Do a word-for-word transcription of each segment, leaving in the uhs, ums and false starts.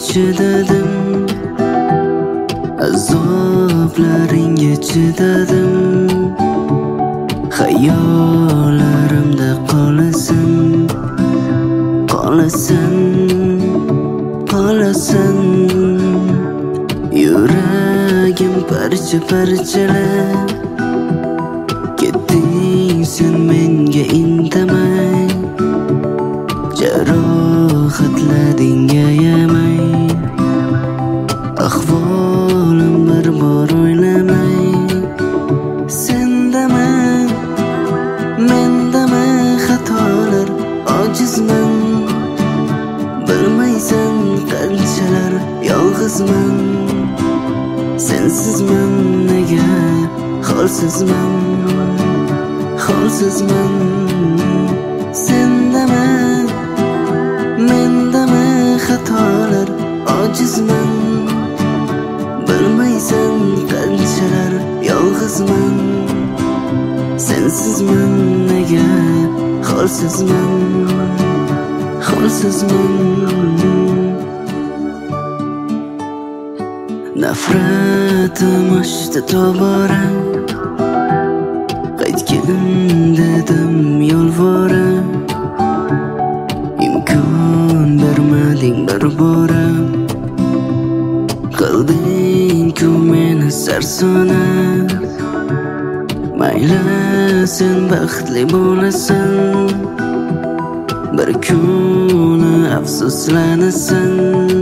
chidadim, azoblaringga chidadim. Xayollarimda qolasan, qolasan, qolasan. Yuragim parcha-parchalab ketding sen menga indamay, jarohatlading ayamay. Ahvolim bir bor o'ylamay, sendama, mendama xatolar, ojizman. Bilmaysan qanchalar yolg'izman, sensizman nega holsizman, holsizman. Sendama, mendama xatolar, ojizman. Bilmaysan qanchalar yolg'izman, sensizman nega holsizman, holsizman. Nafratim oshdi tobora, qaytgin dedim yolvora. Imkon bermading bir bora, qilding-ku meni sarsona. Mayli sen baxtli bo'lasan, bir kuni afsuslanasan.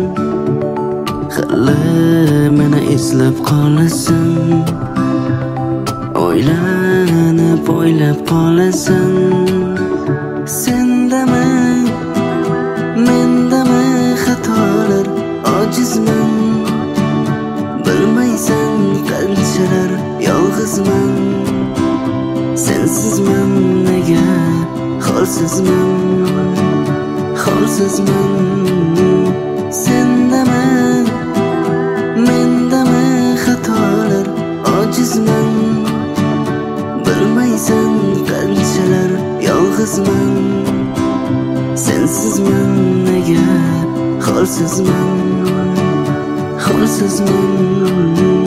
Hali meni eslab qolasan, o'ylanib o'ylab qolasan. Sendama, mendama xatolar, ojizman. Bilmaysan qanchalar yolg'izman, sensizman nega holsizman, holsizman. Sendama, mendama xatolar, ojizman. Bilmaysan qanchalar yolg'izman, sensizman nega holsizman, holsizman.